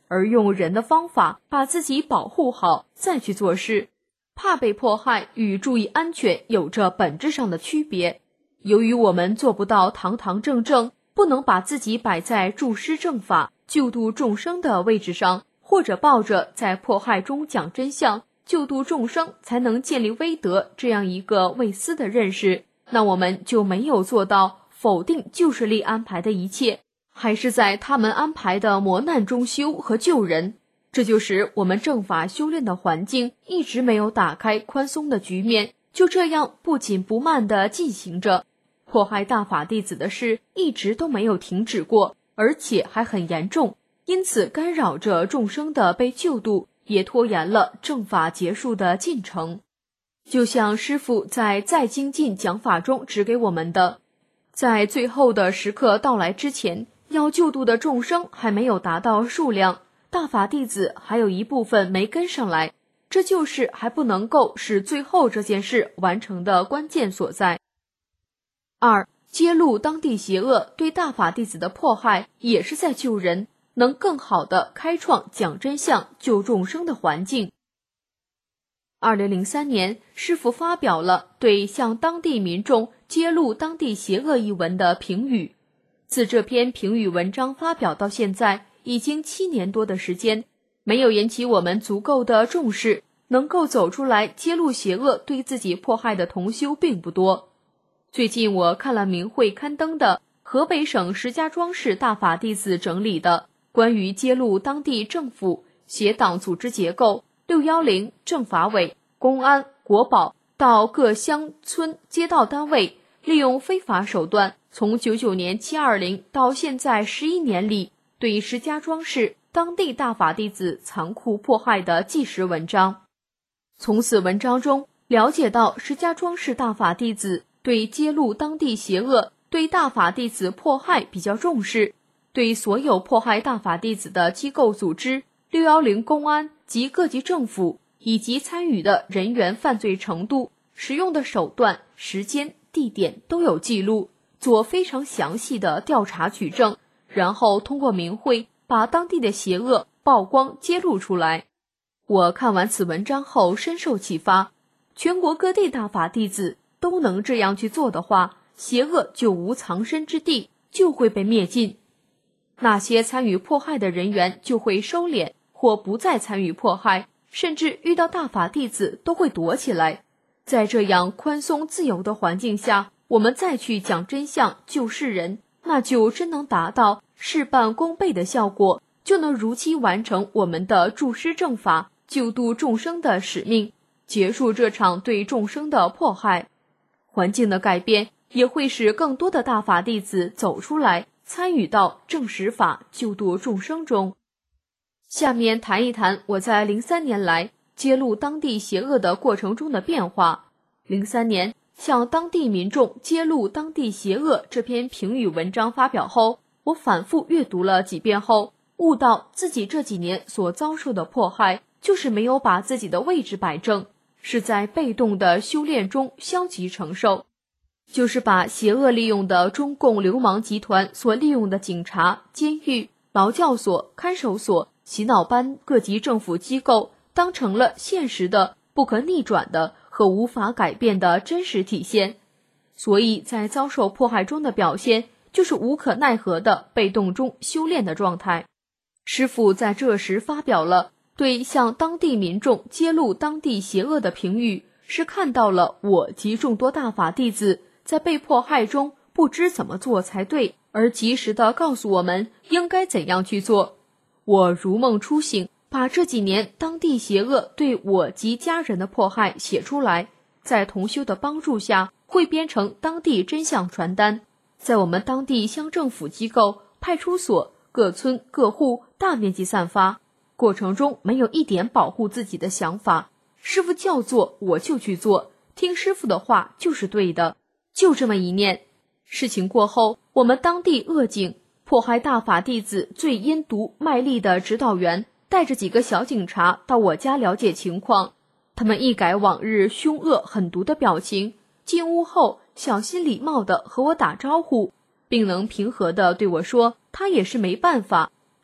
而用人的方法把自己保护好，再去做事。怕被迫害与注意安全有着本质上的区别。由于我们做不到堂堂正正，不能把自己摆在助师正法、救度众生的位置上，或者抱着在迫害中讲真相、救度众生才能建立威德这样一个未思的认识，那我们就没有做到否定救世力安排的一切，还是在他们安排的磨难中修和救人。这就使我们正法修炼的环境一直没有打开宽松的局面，就这样不紧不慢地进行着。迫害大法弟子的事一直都没有停止过，而且还很严重，因此干扰着众生的被救度，也拖延了正法结束的进程。就像师父在再精进讲法中指给我们的，在最后的时刻到来之前，要救度的众生还没有达到数量，大法弟子还有一部分没跟上来，这就是还不能够使最后这件事完成的关键所在。二、揭露当地邪恶对大法弟子的迫害，也是在救人，能更好地开创讲真相、救众生的环境。二零零三年，师父发表了对向当地民众揭露当地邪恶一文的评语。自这篇评语文章发表到现在，已经七年多的时间，没有引起我们足够的重视，能够走出来揭露邪恶对自己迫害的同修并不多。最近我看了明慧刊登的河北省石家庄市大法弟子整理的关于揭露当地政府、邪党组织结构、六一零、政法委、公安、国保到各乡村街道单位利用非法手段，从九九年七二零到现在十一年里对石家庄市当地大法弟子残酷迫害的纪实文章。从此文章中了解到石家庄市大法弟子对揭露当地邪恶、对大法弟子迫害比较重视，对所有迫害大法弟子的机构组织、六一零公安及各级政府以及参与的人员犯罪程度、使用的手段、时间、地点都有记录，做非常详细的调查取证，然后通过明慧把当地的邪恶曝光揭露出来。我看完此文章后深受启发，全国各地大法弟子都能这样去做的话，邪恶就无藏身之地，就会被灭尽。那些参与迫害的人员就会收敛或不再参与迫害，甚至遇到大法弟子都会躲起来。在这样宽松自由的环境下，我们再去讲真相、救世人，那就真能达到事半功倍的效果，就能如期完成我们的助师正法、救度众生的使命，结束这场对众生的迫害。环境的改变也会使更多的大法弟子走出来，参与到正实法、救度众生中。下面谈一谈我在零三年来揭露当地邪恶的过程中的变化。零三年向当地民众揭露当地邪恶这篇评语文章发表后，我反复阅读了几遍后，悟到自己这几年所遭受的迫害，就是没有把自己的位置摆正，是在被动的修炼中消极承受，就是把邪恶利用的中共流氓集团所利用的警察、监狱、劳教所、看守所、洗脑班各级政府机构当成了现实的、不可逆转的和无法改变的真实体现。所以在遭受迫害中的表现，就是无可奈何的被动中修炼的状态。师父在这时发表了对向当地民众揭露当地邪恶的评语，是看到了我及众多大法弟子在被迫害中不知怎么做才对，而及时地告诉我们应该怎样去做。我如梦初醒，把这几年当地邪恶对我及家人的迫害写出来，在同修的帮助下汇编成当地真相传单，在我们当地乡政府机构、派出所、各村各户大面积散发，过程中没有一点保护自己的想法，师父叫做我就去做，听师父的话就是对的，就这么一念。事情过后，我们当地恶警迫害大法弟子最阴毒卖力的指导员带着几个小警察到我家了解情况，他们一改往日凶恶狠毒的表情，进屋后小心礼貌地和我打招呼，并能平和地对我说他也是没办法，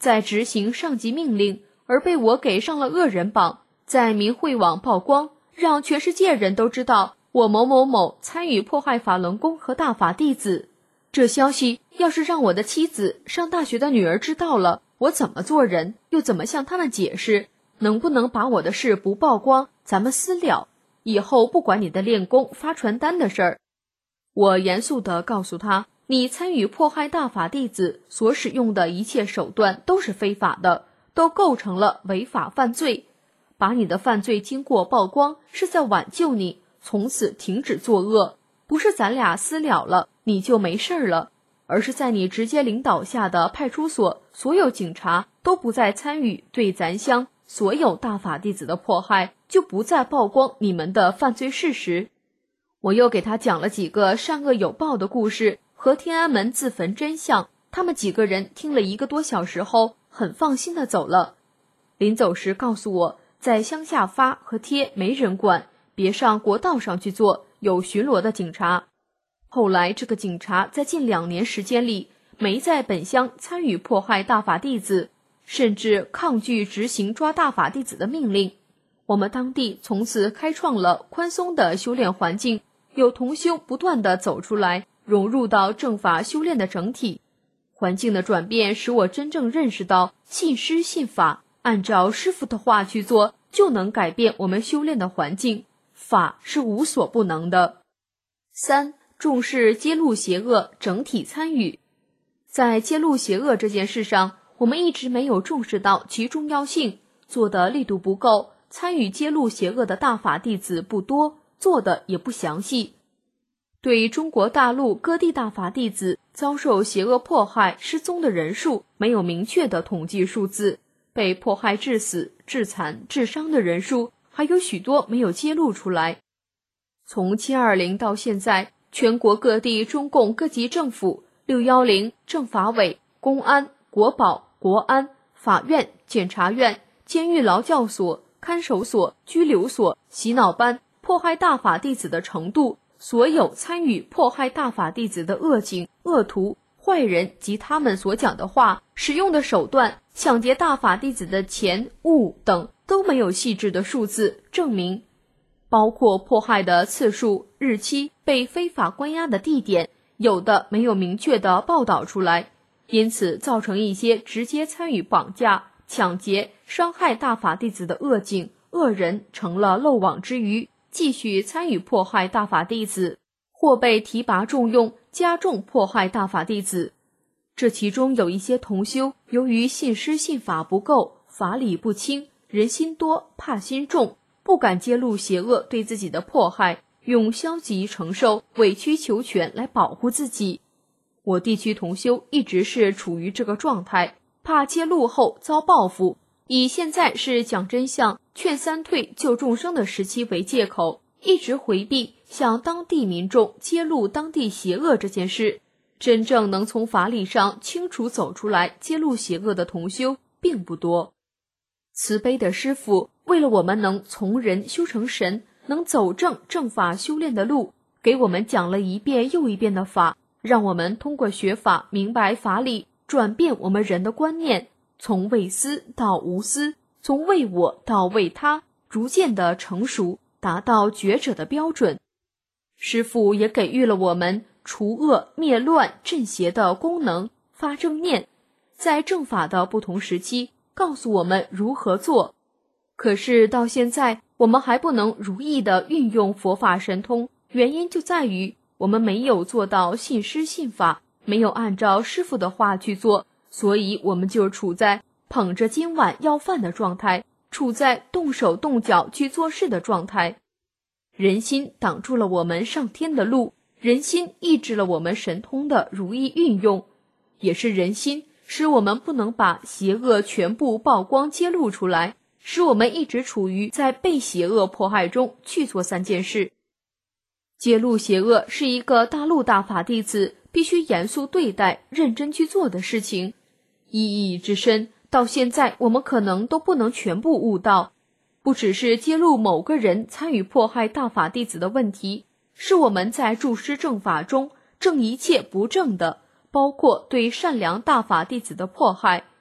在执行上级命令，而被我给上了恶人榜，在明慧网曝光，让全世界人都知道我某某某参与迫害法轮功和大法弟子。这消息要是让我的妻子、上大学的女儿知道了，我怎么做人，又怎么向他们解释？能不能把我的事不曝光，咱们私了，以后不管你的练功发传单的事儿。我严肃地告诉他，你参与迫害大法弟子所使用的一切手段都是非法的，都构成了违法犯罪。把你的犯罪经过曝光，是在挽救你，从此停止作恶，不是咱俩私了了你就没事了，而是在你直接领导下的派出所，所有警察都不再参与对咱乡所有大法弟子的迫害，就不再曝光你们的犯罪事实。我又给他讲了几个善恶有报的故事和天安门自焚真相，他们几个人听了一个多小时后，很放心地走了。临走时告诉我，在乡下发和贴没人管，别上国道上去做，有巡逻的警察。后来这个警察在近两年时间里，没在本乡参与迫害大法弟子，甚至抗拒执行抓大法弟子的命令。我们当地从此开创了宽松的修炼环境，有同修不断地走出来，融入到正法修炼的整体。环境的转变使我真正认识到，信师信法，按照师父的话去做，就能改变我们修炼的环境。法是无所不能的。三、重视揭露邪恶，整体参与。在揭露邪恶这件事上，我们一直没有重视到其重要性，做的力度不够，参与揭露邪恶的大法弟子不多，做的也不详细。对中国大陆各地大法弟子遭受邪恶迫害失踪的人数没有明确的统计数字，被迫害致死、致残、致伤的人数还有许多没有揭露出来。从七二零到现在，全国各地中共各级政府、六一零、政法委、公安、国保、国安、法院、检察院、监狱劳教所、看守所、拘留所、洗脑班迫害大法弟子的程度，所有参与迫害大法弟子的恶警、恶徒、坏人及他们所讲的话、使用的手段、抢劫大法弟子的钱物等都没有细致的数字证明，包括迫害的次数、日期、被非法关押的地点，有的没有明确的报道出来，因此造成一些直接参与绑架、抢劫、伤害大法弟子的恶警、恶人成了漏网之鱼，继续参与迫害大法弟子，或被提拔重用，加重迫害大法弟子。这其中有一些同修由于信师信法不够，法理不清，人心多怕心重，不敢揭露邪恶对自己的迫害，用消极承受、委曲求全来保护自己。我地区同修一直是处于这个状态，怕揭露后遭报复，以现在是讲真相、劝三退、救众生的时期为借口，一直回避向当地民众揭露当地邪恶这件事。真正能从法理上清楚走出来揭露邪恶的同修并不多。慈悲的师父为了我们能从人修成神，能走正正法修炼的路，给我们讲了一遍又一遍的法，让我们通过学法明白法理，转变我们人的观念，从为私到无私，从为我到为他，逐渐的成熟，达到觉者的标准。师父也给予了我们除恶灭乱镇邪的功能，发正念，在正法的不同时期告诉我们如何做。可是到现在我们还不能如意地运用佛法神通，原因就在于我们没有做到信师信法，没有按照师父的话去做，所以我们就处在捧着今晚要饭的状态，处在动手动脚去做事的状态。人心挡住了我们上天的路，人心抑制了我们神通的如意运用，也是人心使我们不能把邪恶全部曝光揭露出来，使我们一直处于在被邪恶迫害中去做三件事。揭露邪恶是一个大陆大法弟子必须严肃对待、认真去做的事情，意义之深，到现在我们可能都不能全部悟到。不只是揭露某个人参与迫害大法弟子的问题，是我们在注师正法中正一切不正的，包括对善良大法弟子的迫害。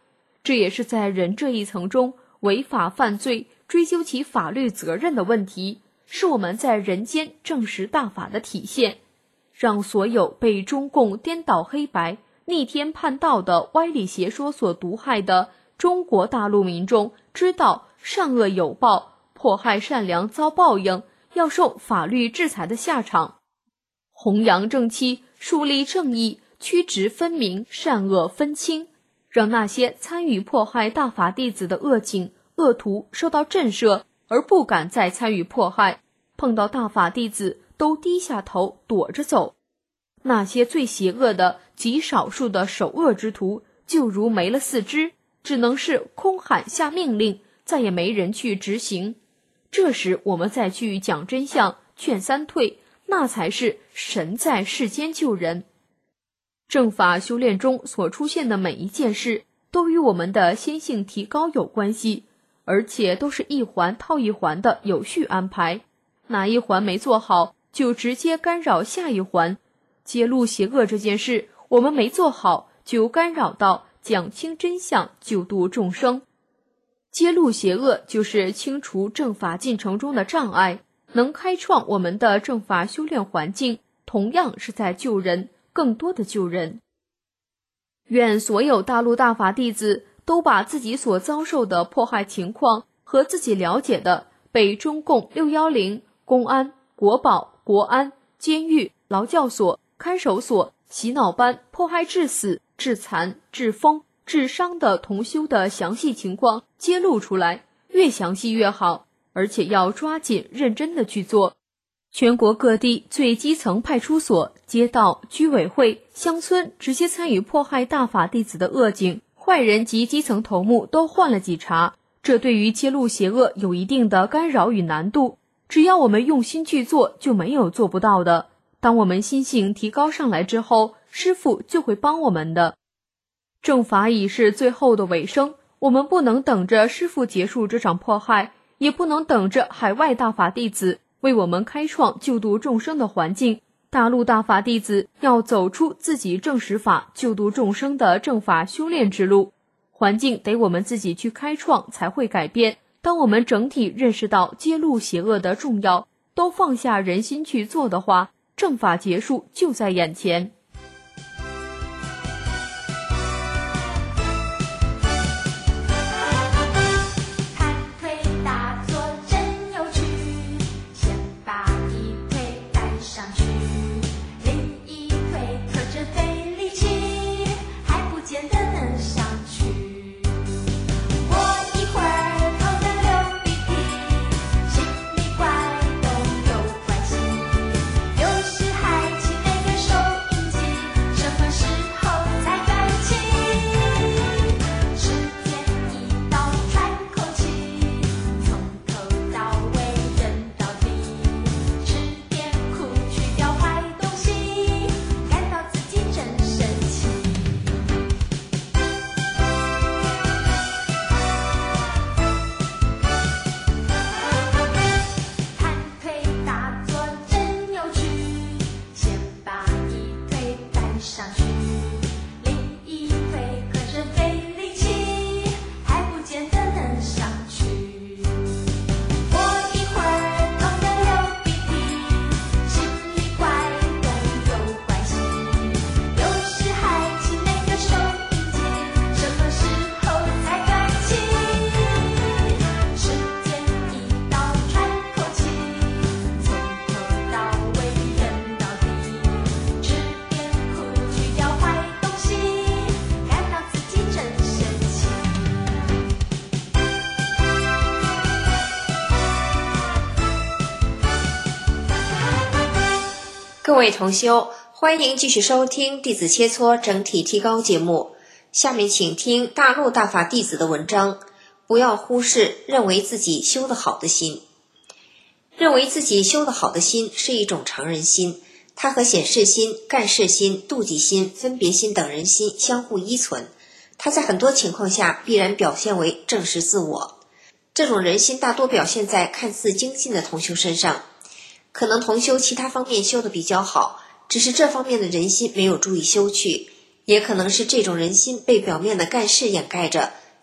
这也是在人这一层中违法犯罪追究其法律责任的问题，是我们在人间正实大法的体现，让所有被中共颠倒黑白、逆天叛道的歪理邪说所毒害的中国大陆民众知道善恶有报，迫害善良遭报应，要受法律制裁的下场。弘扬正气，树立正义，曲直分明，善恶分清，让那些参与迫害大法弟子的恶警、恶徒受到震慑，而不敢再参与迫害，碰到大法弟子都低下头躲着走。那些最邪恶的极少数的首恶之徒就如没了四肢，只能是空喊下命令，再也没人去执行。这时我们再去讲真相，劝三退，那才是神在世间救人。正法修炼中所出现的每一件事都与我们的心性提高有关系，而且都是一环套一环的有序安排，哪一环没做好就直接干扰下一环。揭露邪恶这件事我们没做好，就干扰到讲清真相，救度众生。揭露邪恶就是清除正法进程中的障碍，能开创我们的正法修炼环境，同样是在救人，更多的救人。愿所有大陆大法弟子都把自己所遭受的迫害情况和自己了解的被中共六一零、公安、国保、国安、监狱、劳教所、看守所、洗脑班迫害致死、致残、致疯、致伤的同修的详细情况揭露出来，越详细越好，而且要抓紧认真的去做。全国各地最基层派出所、街道、居委会、乡村直接参与迫害大法弟子的恶警、坏人及基层头目都换了几茬，这对于揭露邪恶有一定的干扰与难度，只要我们用心去做，就没有做不到的。当我们心性提高上来之后，师父就会帮我们的。正法已是最后的尾声，我们不能等着师父结束这场迫害，也不能等着海外大法弟子为我们开创救度众生的环境。大陆大法弟子要走出自己正实法救度众生的正法修炼之路，环境得我们自己去开创才会改变。当我们整体认识到揭露邪恶的重要，都放下人心去做的话，正法结束就在眼前。 各位同修，欢迎继续收听弟子切磋整体提高节目。下面请听大陆大法弟子的文章，不要忽视认为自己修得好的心。认为自己修得好的心是一种常人心，它和显示心、干事心、妒忌心、分别心等人心相互依存，它在很多情况下必然表现为正视自我。这种人心大多表现在看似精进的同修身上，可能同修其他方面修得比较好，只是这方面的人心没有注意修去，也可能是这种人心被表面的干事掩盖着，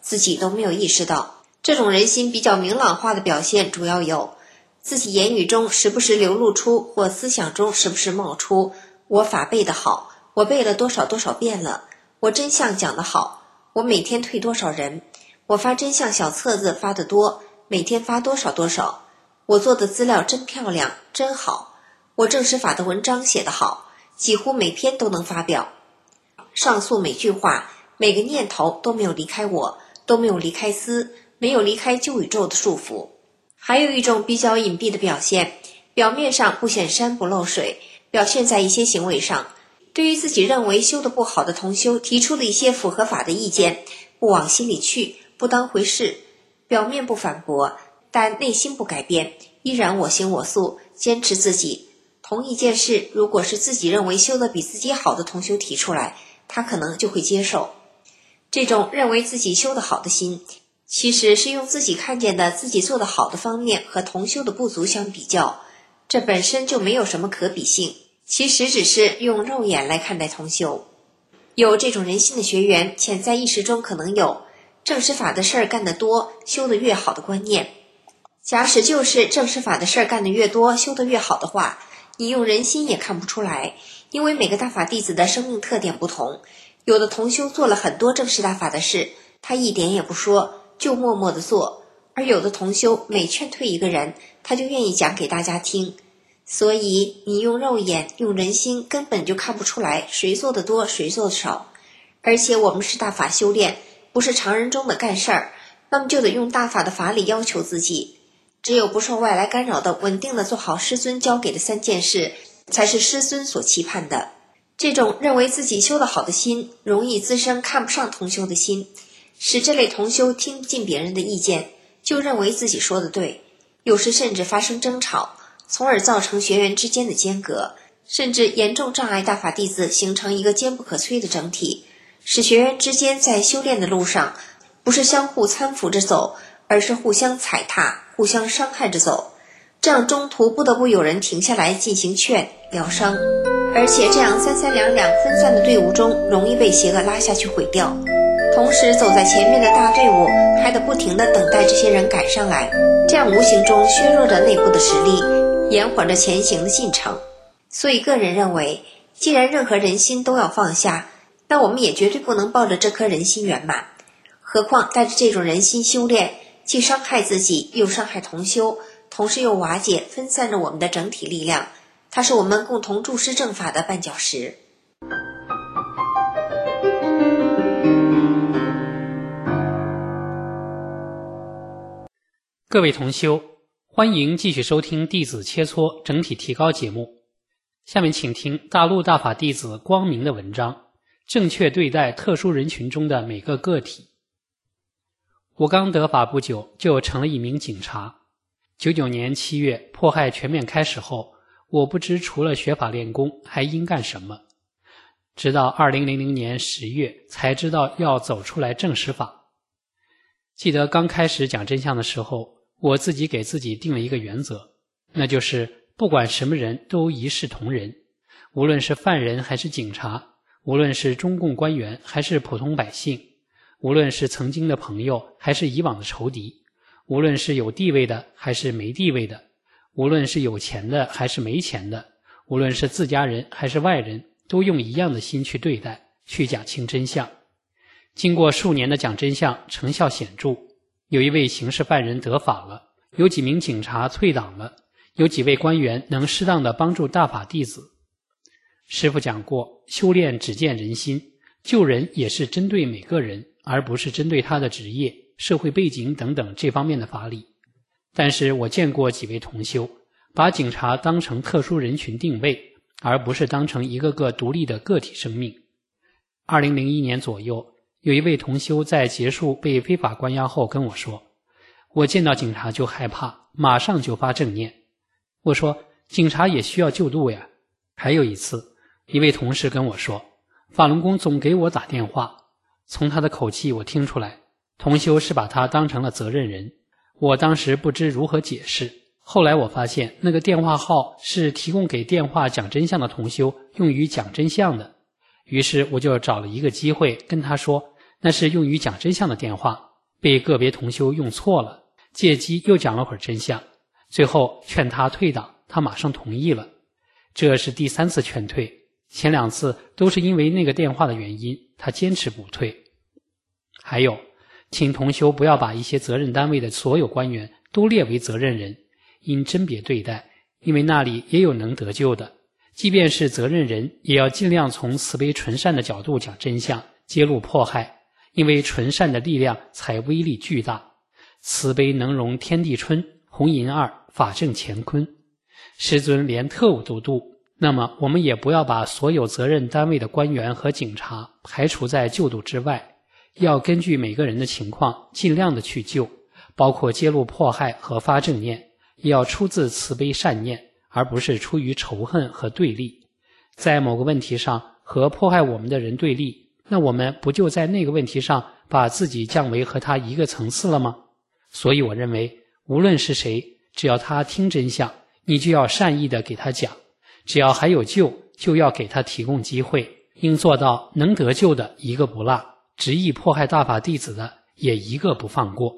自己都没有意识到。这种人心比较明朗化的表现主要有：自己言语中时不时流露出，或思想中时不时冒出，我法背得好，我背了多少多少遍了，我真相讲得好，我每天退多少人，我发真相小册子发得多，每天发多少多少，我做的资料真漂亮，真好，我证实法的文章写得好，几乎每篇都能发表。上述每句话，每个念头都没有离开我，都没有离开思，没有离开旧宇宙的束缚。还有一种比较隐蔽的表现，表面上不显山不漏水，表现在一些行为上。对于自己认为修得不好的同修提出了一些符合法的意见，不往心里去，不当回事，表面不反驳，但内心不改变，依然我行我素，坚持自己。同一件事，如果是自己认为修得比自己好的同修提出来，他可能就会接受。这种认为自己修得好的心，其实是用自己看见的自己做得好的方面和同修的不足相比较，这本身就没有什么可比性，其实只是用肉眼来看待同修。有这种人心的学员，潜在意识中可能有证实法的事儿干得多，修得越好的观念。假使就是证实法的事儿干得越多，修得越好的话，你用人心也看不出来，因为每个大法弟子的生命特点不同，有的同修做了很多证实大法的事，他一点也不说，就默默地做，而有的同修每劝退一个人，他就愿意讲给大家听。所以你用肉眼用人心根本就看不出来谁做得多谁做得少。而且我们是大法修炼，不是常人中的干事儿，那么就得用大法的法理要求自己，只有不受外来干扰的稳定的做好师尊交给的三件事，才是师尊所期盼的。这种认为自己修得好的心，容易滋生看不上同修的心，使这类同修听不进别人的意见，就认为自己说的对，有时甚至发生争吵，从而造成学员之间的间隔，甚至严重障碍大法弟子形成一个坚不可摧的整体，使学员之间在修炼的路上不是相互搀扶着走，而是互相踩踏，互相伤害着走，这样中途不得不有人停下来进行劝疗伤，而且这样三三两两分散的队伍中容易被邪恶拉下去毁掉。同时走在前面的大队伍还得不停地等待这些人赶上来，这样无形中削弱着内部的实力，延缓着前行的进程。所以个人认为，既然任何人心都要放下，那我们也绝对不能抱着这颗人心圆满，何况带着这种人心修炼，既伤害自己又伤害同修，同时又瓦解分散着我们的整体力量，它是我们共同注师正法的绊脚石。 各位同修，欢迎继续收听弟子切磋整体提高节目。下面请听大陆大法弟子光明的文章，正确对待特殊人群中的每个个体。我刚得法不久，就成了一名警察。九九年七月迫害全面开始后，我不知除了学法练功还应干什么，直到二零零零年十月才知道要走出来证实法。记得刚开始讲真相的时候，我自己给自己定了一个原则，那就是不管什么人都一视同仁，无论是犯人还是警察，无论是中共官员还是普通百姓，无论是曾经的朋友还是以往的仇敌，无论是有地位的还是没地位的，无论是有钱的还是没钱的，无论是自家人还是外人，都用一样的心去对待，去讲清真相。经过数年的讲真相，成效显著，有一位刑事犯人得法了，有几名警察退党了，有几位官员能适当的帮助大法弟子。师父讲过，修炼只见人心，救人也是针对每个人，而不是针对他的职业、社会背景等等这方面的法理。但是我见过几位同修，把警察当成特殊人群定位，而不是当成一个个独立的个体生命。二零零一年左右，有一位同修在结束被非法关押后跟我说，我见到警察就害怕，马上就发正念。我说，警察也需要救度呀。还有一次，一位同事跟我说，法轮功总给我打电话，从他的口气我听出来，同修是把他当成了责任人。我当时不知如何解释，后来我发现那个电话号是提供给电话讲真相的同修用于讲真相的，于是我就找了一个机会跟他说，那是用于讲真相的电话， 被个别同修用错了，借机又讲了会儿真相，最后劝他退党，他马上同意了。这是第三次劝退，前两次都是因为那个电话的原因，他坚持不退。还有，请同修不要把一些责任单位的所有官员都列为责任人，应甄别对待，因为那里也有能得救的。即便是责任人，也要尽量从慈悲纯善的角度讲真相，揭露迫害，因为纯善的力量才威力巨大。慈悲能容天地春，红银二，法正乾坤。师尊连特务都渡，那么我们也不要把所有责任单位的官员和警察排除在救度之外，要根据每个人的情况尽量的去救，包括揭露迫害和发正念，也要出自慈悲善念，而不是出于仇恨和对立。在某个问题上和迫害我们的人对立，那我们不就在那个问题上把自己降为和他一个层次了吗？所以我认为，无论是谁，只要他听真相，你就要善意的给他讲，只要还有救，就要给他提供机会，应做到能得救的一个不落，执意迫害大法弟子的也一个不放过。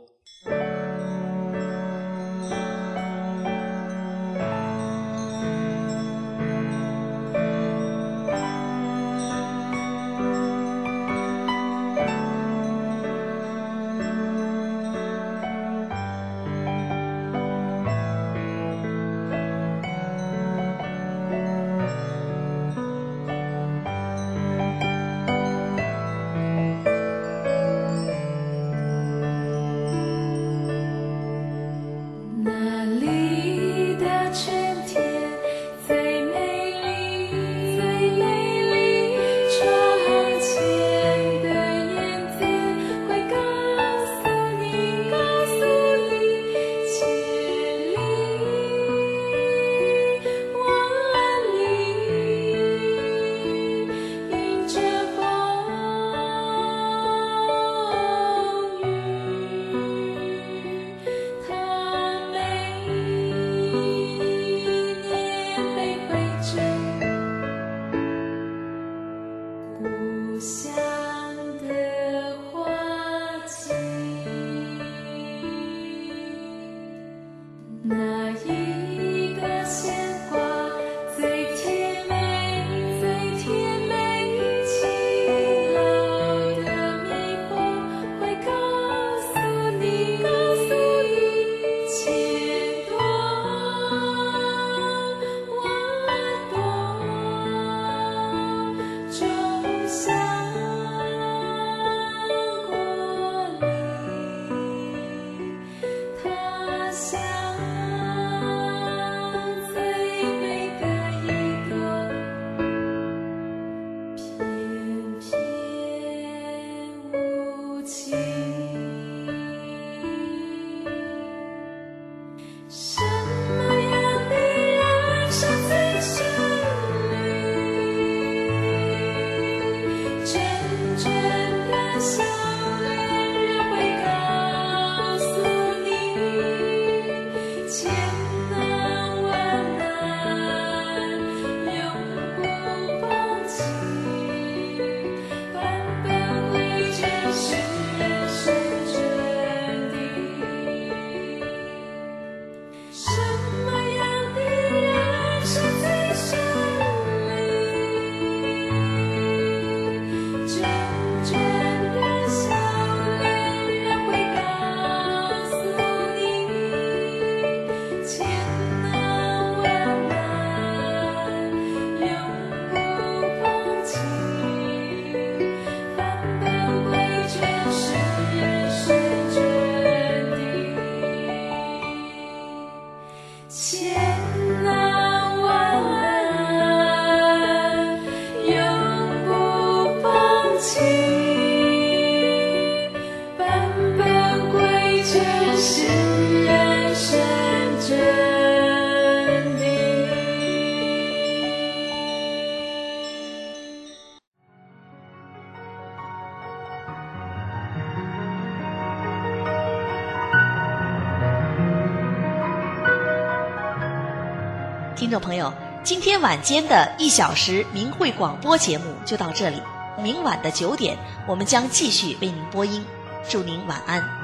听众朋友，今天晚间的一小时明慧广播节目就到这里，明晚的九点我们将继续为您播音，祝您晚安。